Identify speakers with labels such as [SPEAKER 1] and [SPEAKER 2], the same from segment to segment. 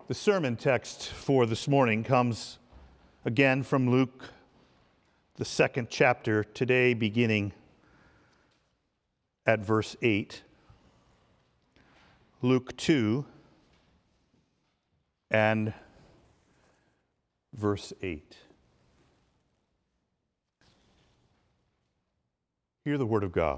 [SPEAKER 1] The sermon text for this morning comes again from Luke, the second chapter, today beginning at verse 8. Luke 2 and verse 8. Hear the word of God.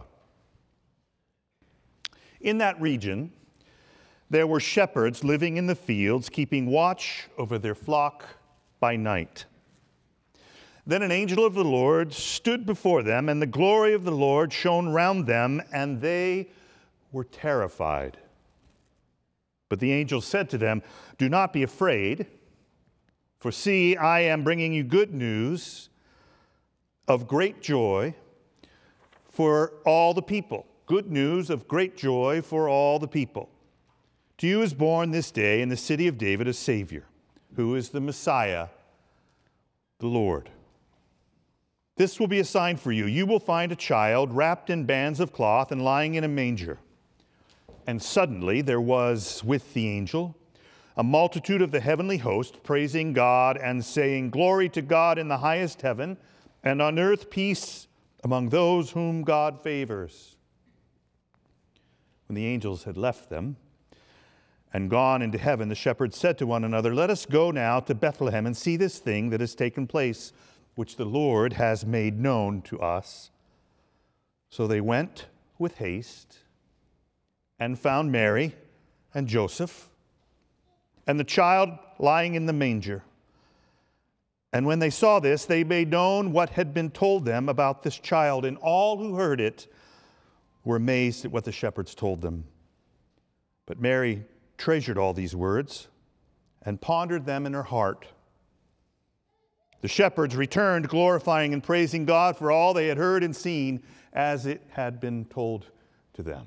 [SPEAKER 1] In that region, there were shepherds living in the fields, keeping watch over their flock by night. Then an angel of the Lord stood before them, and the glory of the Lord shone round them, and they were terrified. But the angel said to them, "Do not be afraid, for see, I am bringing you good news of great joy for all the people." Good news of great joy for all the people. To you is born this day in the city of David a Savior, who is the Messiah, the Lord. This will be a sign for you. You will find a child wrapped in bands of cloth and lying in a manger. And suddenly there was with the angel a multitude of the heavenly host, praising God and saying, "Glory to God in the highest heaven, and on earth peace among those whom God favors." When the angels had left them and gone into heaven, the shepherds said to one another, "Let us go now to Bethlehem and see this thing that has taken place, which the Lord has made known to us." So they went with haste and found Mary and Joseph and the child lying in the manger. And when they saw this, they made known what had been told them about this child, and all who heard it were amazed at what the shepherds told them. But Mary treasured all these words and pondered them in her heart. The shepherds returned, glorifying and praising God for all they had heard and seen as it had been told to them.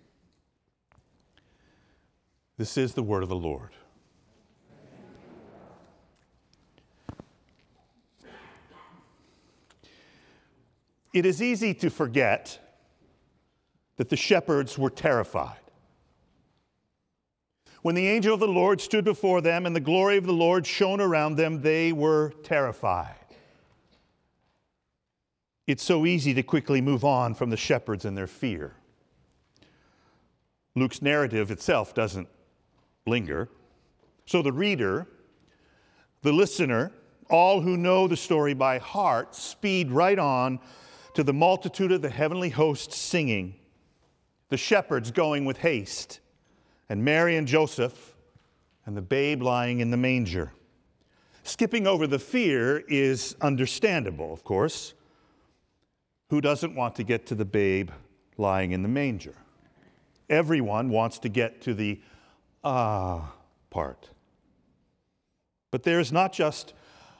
[SPEAKER 1] This is the word of the Lord. It is easy to forget that the shepherds were terrified. When the angel of the Lord stood before them and the glory of the Lord shone around them, they were terrified. It's so easy to quickly move on from the shepherds and their fear. Luke's narrative itself doesn't linger. So the reader, the listener, all who know the story by heart, speed right on to the multitude of the heavenly hosts singing, the shepherds going with haste, and Mary and Joseph, and the babe lying in the manger. Skipping over the fear is understandable, of course. Who doesn't want to get to the babe lying in the manger? Everyone wants to get to the part. But there's not just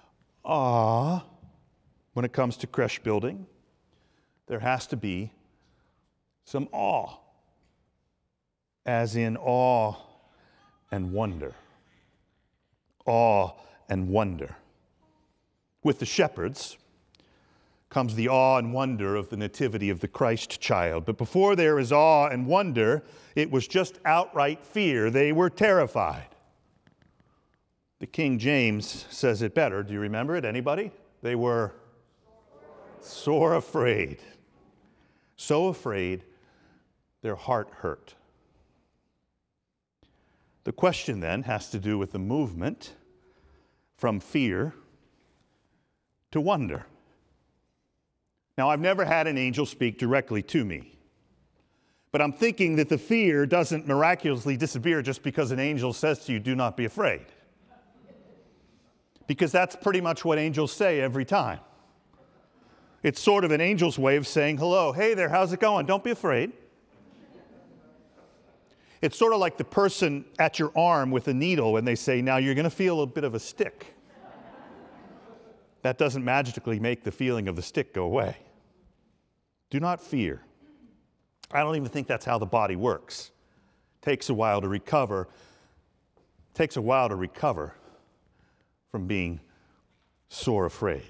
[SPEAKER 1] when it comes to creche building. There has to be some awe, as in awe and wonder. Awe and wonder. With the shepherds comes the awe and wonder of the nativity of the Christ child. But before there is awe and wonder, it was just outright fear. They were terrified. The King James says it better. Do you remember it? Anybody? They were sore afraid. So afraid, their heart hurt. The question then has to do with the movement from fear to wonder. Now, I've never had an angel speak directly to me, but I'm thinking that the fear doesn't miraculously disappear just because an angel says to you, "Do not be afraid." Because that's pretty much what angels say every time. It's sort of an angel's way of saying, "Hello, hey there, how's it going? Don't be afraid." It's sort of like the person at your arm with a needle when they say, "Now you're going to feel a bit of a stick." That doesn't magically make the feeling of the stick go away. Do not fear. I don't even think that's how the body works. It takes a while to recover. It takes a while to recover from being sore afraid.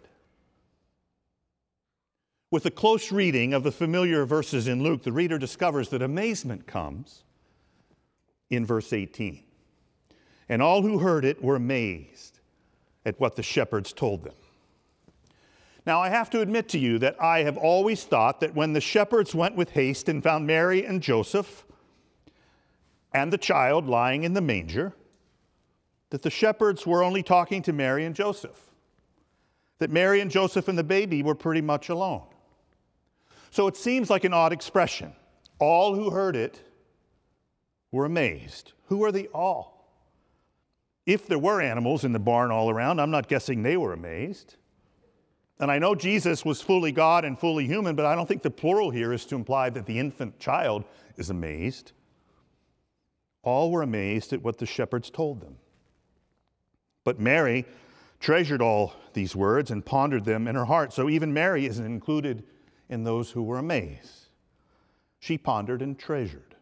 [SPEAKER 1] With a close reading of the familiar verses in Luke, the reader discovers that amazement comes in verse 18. And all who heard it were amazed at what the shepherds told them. Now, I have to admit to you that I have always thought that when the shepherds went with haste and found Mary and Joseph and the child lying in the manger, that the shepherds were only talking to Mary and Joseph, that Mary and Joseph and the baby were pretty much alone. So it seems like an odd expression. All who heard it were amazed. Who are the all? If there were animals in the barn all around, I'm not guessing they were amazed. And I know Jesus was fully God and fully human, but I don't think the plural here is to imply that the infant child is amazed. All were amazed at what the shepherds told them. But Mary treasured all these words and pondered them in her heart. So even Mary isn't included in those who were amazed. She pondered and treasured.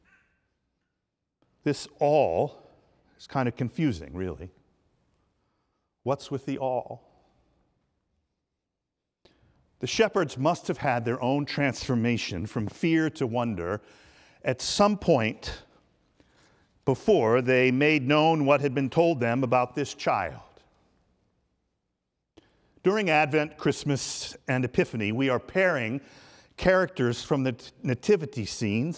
[SPEAKER 1] This all is kind of confusing, really. What's with the all? The shepherds must have had their own transformation from fear to wonder at some point before they made known what had been told them about this child. During Advent, Christmas, and Epiphany, we are pairing characters from the nativity scene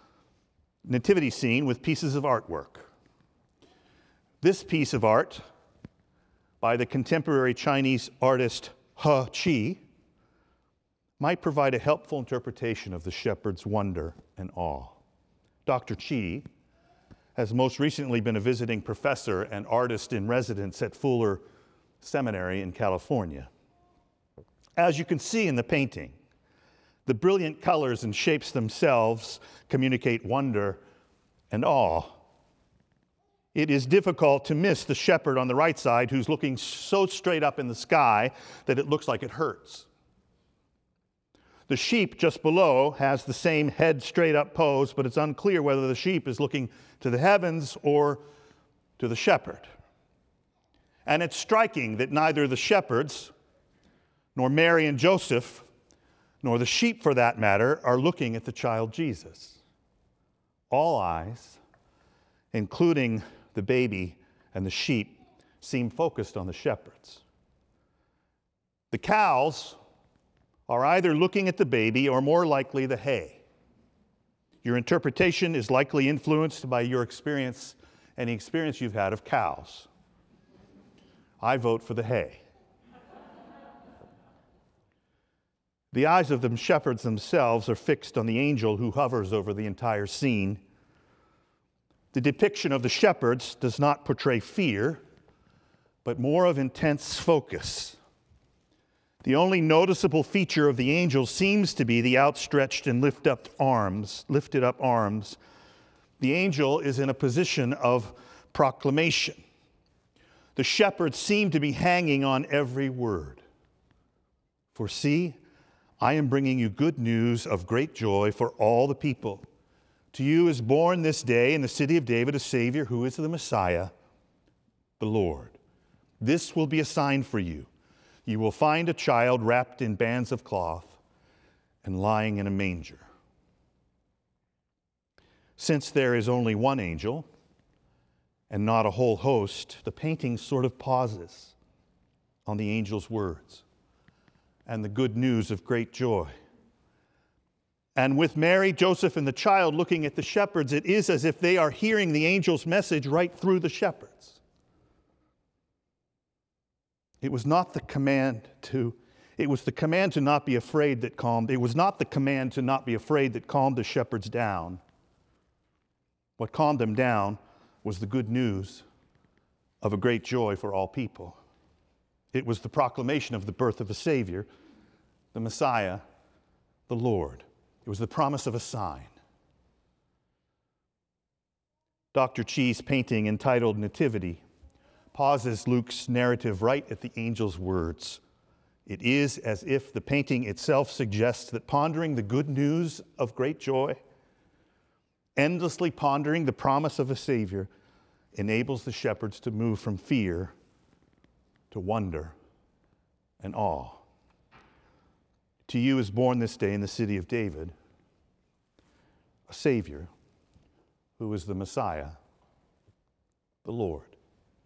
[SPEAKER 1] with pieces of artwork. This piece of art by the contemporary Chinese artist He Qi might provide a helpful interpretation of the shepherd's wonder and awe. Dr. Qi has most recently been a visiting professor and artist in residence at Fuller Seminary in California. As you can see in the painting, the brilliant colors and shapes themselves communicate wonder and awe. It is difficult to miss the shepherd on the right side who's looking so straight up in the sky that it looks like it hurts. The sheep just below has the same head straight up pose, but it's unclear whether the sheep is looking to the heavens or to the shepherd. And it's striking that neither the shepherds, nor Mary and Joseph, nor the sheep for that matter, are looking at the child Jesus. All eyes, including the baby and the sheep, seem focused on the shepherds. The cows are either looking at the baby or more likely the hay. Your interpretation is likely influenced by your experience, any experience you've had of cows. I vote for the hay. The eyes of the shepherds themselves are fixed on the angel who hovers over the entire scene. The depiction of the shepherds does not portray fear, but more of intense focus. The only noticeable feature of the angel seems to be the outstretched and lifted up arms. The angel is in a position of proclamation. The shepherds seem to be hanging on every word. For see, I am bringing you good news of great joy for all the people. To you is born this day in the city of David a Savior who is the Messiah, the Lord. This will be a sign for you. You will find a child wrapped in bands of cloth and lying in a manger. Since there is only one angel and not a whole host, the painting sort of pauses on the angel's words and the good news of great joy. And with Mary, Joseph, and the child looking at the shepherds, it is as if they are hearing the angel's message right through the shepherds. It was not the command to not be afraid that calmed. It was not the command to not be afraid that calmed the shepherds down. What calmed them down was the good news of a great joy for all people. It was the proclamation of the birth of a Savior, the Messiah, the Lord. It was the promise of a sign. Dr. Qi's painting entitled Nativity pauses Luke's narrative right at the angel's words. It is as if the painting itself suggests that pondering the good news of great joy, endlessly pondering the promise of a Savior, enables the shepherds to move from fear to wonder and awe. To you is born this day in the city of David a Savior who is the Messiah, the Lord.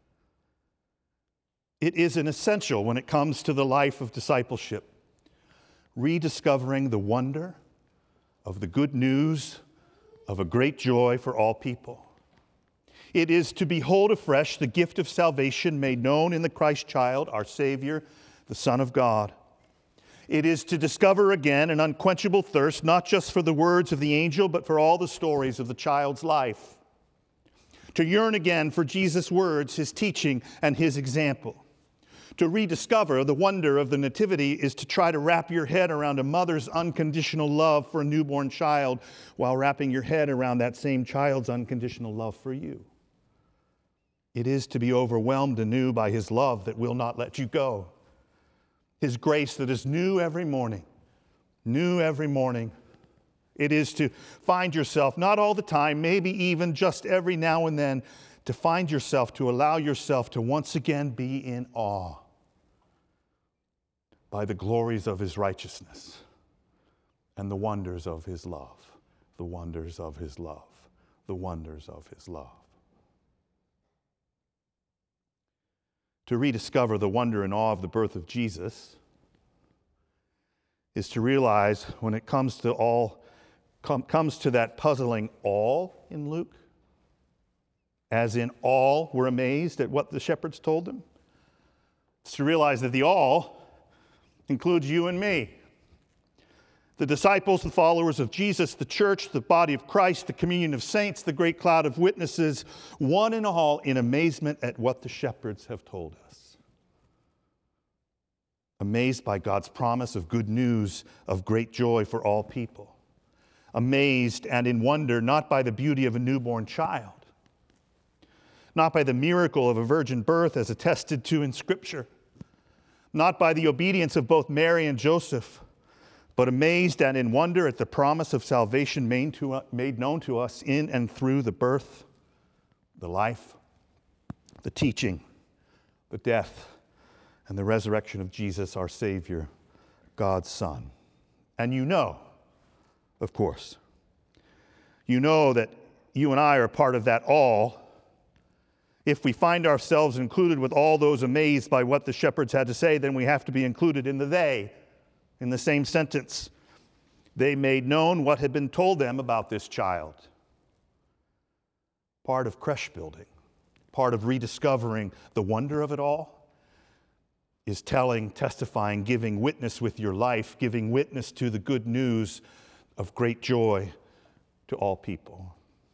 [SPEAKER 1] It is an essential when it comes to the life of discipleship, rediscovering the wonder of the good news of a great joy for all people. It is to behold afresh the gift of salvation made known in the Christ child, our Savior, the Son of God. It is to discover again an unquenchable thirst, not just for the words of the angel, but for all the stories of the child's life. To yearn again for Jesus' words, his teaching, and his example. To rediscover the wonder of the Nativity is to try to wrap your head around a mother's unconditional love for a newborn child while wrapping your head around that same child's unconditional love for you. It is to be overwhelmed anew by his love that will not let you go. His grace that is new every morning, new every morning. It is to find yourself, not all the time, maybe even just every now and then, to find yourself, to allow yourself to once again be in awe by the glories of his righteousness and the wonders of his love, the wonders of his love, the wonders of his love. To rediscover the wonder and awe of the birth of Jesus is to realize when it comes to that puzzling all in Luke, as in all were amazed at what the shepherds told them, it's to realize that the all includes you and me. The disciples, the followers of Jesus, the church, the body of Christ, the communion of saints, the great cloud of witnesses, one and all in amazement at what the shepherds have told us. Amazed by God's promise of good news, of great joy for all people. Amazed and in wonder, not by the beauty of a newborn child, not by the miracle of a virgin birth as attested to in Scripture, not by the obedience of both Mary and Joseph, but amazed and in wonder at the promise of salvation made known to us in and through the birth, the life, the teaching, the death, and the resurrection of Jesus, our Savior, God's Son. And you know, of course, you know that you and I are part of that all if we find ourselves included with all those amazed by what the shepherds had to say, then we have to be included in the they. In the same sentence, they made known what had been told them about this child. Part of creche building, part of rediscovering the wonder of it all is telling, testifying, giving witness with your life, giving witness to the good news of great joy to all people.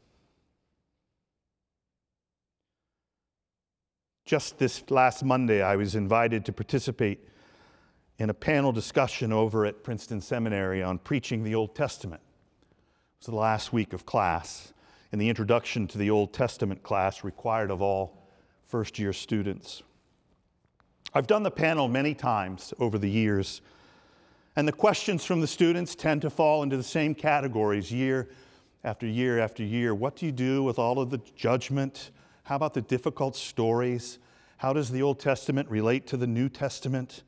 [SPEAKER 1] Just this last Monday, I was invited to participate in a panel discussion over at Princeton Seminary on preaching the Old Testament. It was the last week of class, and the introduction to the Old Testament class required of all first-year students. I've done the panel many times over the years, and the questions from the students tend to fall into the same categories year after year after year. What do you do with all of the judgment? How about the difficult stories? How does the Old Testament relate to the New Testament?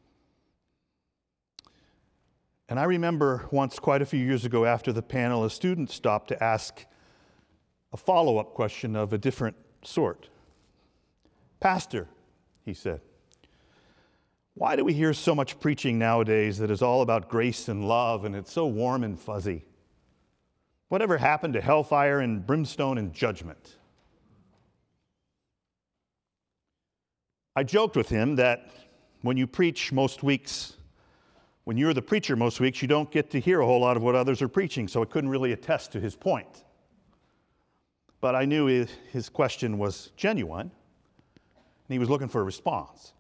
[SPEAKER 1] And I remember once, quite a few years ago after the panel, a student stopped to ask a follow-up question of a different sort. "Pastor," he said, "why do we hear so much preaching nowadays that is all about grace and love, and it's so warm and fuzzy? Whatever happened to hellfire and brimstone and judgment?" I joked with him that when you preach most weeks, when you're the preacher most weeks, you don't get to hear a whole lot of what others are preaching, so I couldn't really attest to his point. But I knew his question was genuine, and he was looking for a response.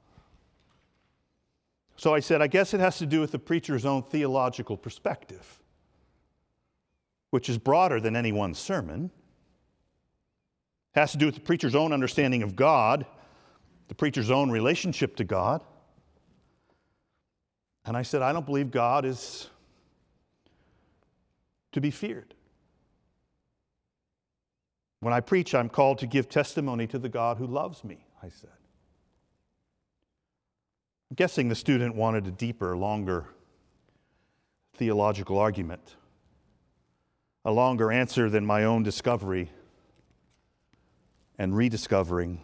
[SPEAKER 1] So I said, I guess it has to do with the preacher's own theological perspective, which is broader than any one sermon. It has to do with the preacher's own understanding of God, the preacher's own relationship to God. And I said, I don't believe God is to be feared. When I preach, I'm called to give testimony to the God who loves me, I said. I'm guessing the student wanted a deeper, longer theological argument, a longer answer than my own discovery. and rediscovering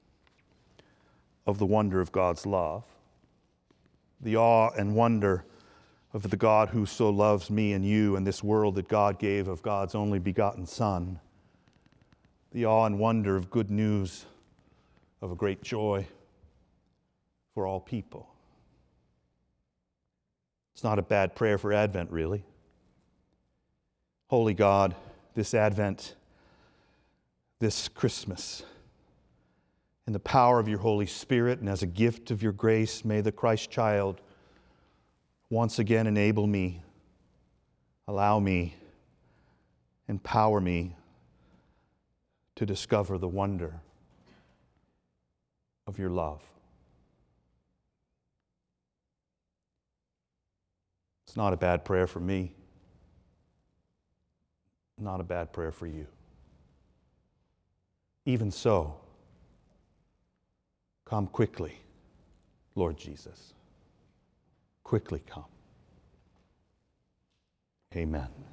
[SPEAKER 1] of the wonder of God's love, the awe and wonder of the God who so loves me and you and this world that God gave of God's only begotten Son, the awe and wonder of good news of a great joy for all people. It's not a bad prayer for Advent, really. Holy God, this Advent, this Christmas, in the power of your Holy Spirit and as a gift of your grace, may the Christ child once again enable me, allow me, empower me to discover the wonder of your love. It's not a bad prayer for me, not a bad prayer for you. Even so, come quickly, Lord Jesus. Quickly come. Amen.